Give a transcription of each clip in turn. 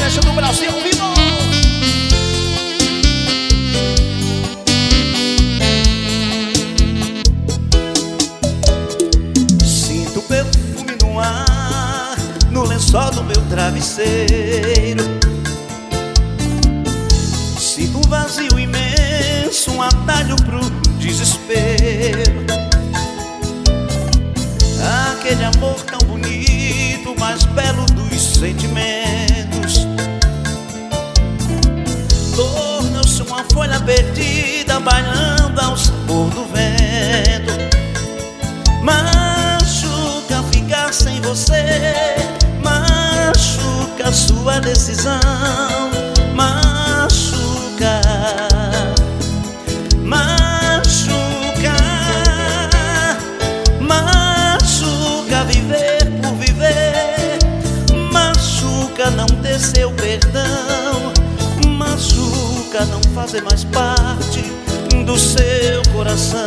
Seresta do Brasil, vivo! Sinto perfume no ar, no lençol do meu travesseiro. Sinto um vazio imenso, um atalho pro desespero. Aquele amor tão bonito, mais belo dos sentimentos, tornou-se uma folha perdida, bailando ao sabor do vento. Machuca ficar sem você, machuca sua decisão, machuca, machuca, machuca viver por viver, machuca não ter seu perdão, machuca não fazer mais parte do seu coração.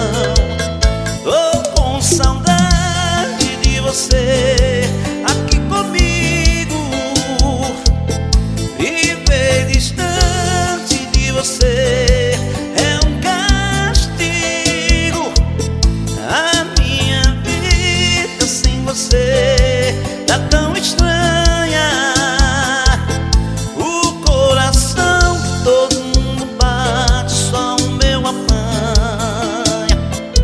Tô com saudade de você aqui comigo, viver distante de você é um castigo. A minha vida sem você tá tão estranha, o coração todo mundo bate, só o meu apanha.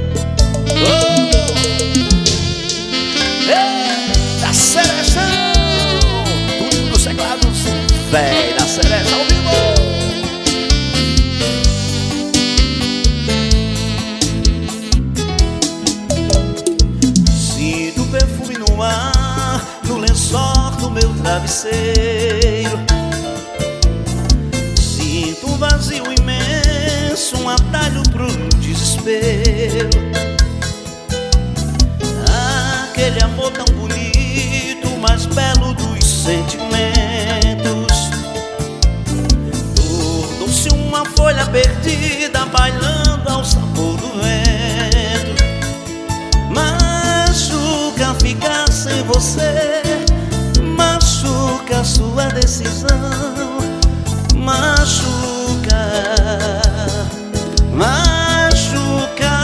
Da Seresta, tudo nos teclados, véi da Seresta ao vivo. Sinto perfume no ar, no lençol do meu travesseiro. Sinto um vazio imenso, um atalho pro desespero. Aquele amor tão bonito, mais belo dos sentimentos, tornou-se uma folha perdida, bailando ao sabor do vento. Machuca ficar sem você, machuca sua decisão, machuca, machuca,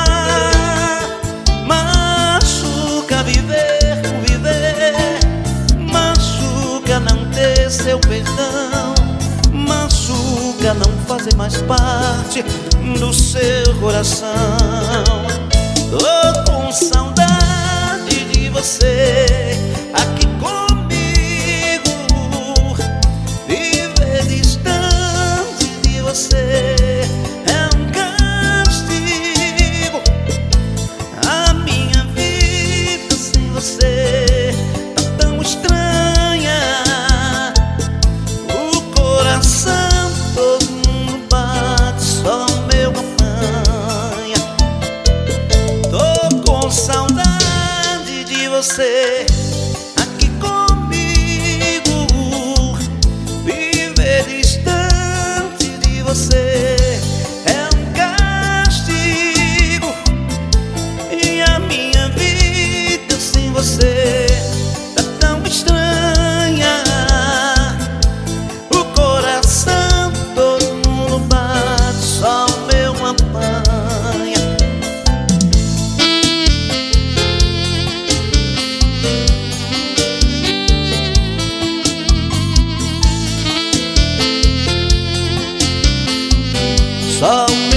machuca viver por viver, machuca não ter seu perdão, machuca não fazer mais parte do seu coração. Tô com saudade de você aqui comigo, viver distante de você é um castigo. A minha vida sem você tá tão estranha, o coração todo mundo bate, só o meu apanha. Tô com saudade de você aqui comigo, viver distante de você é um castigo. E a minha vida sem você tá tão estranha, o coração todo mundo bate, só o meu apanha. Só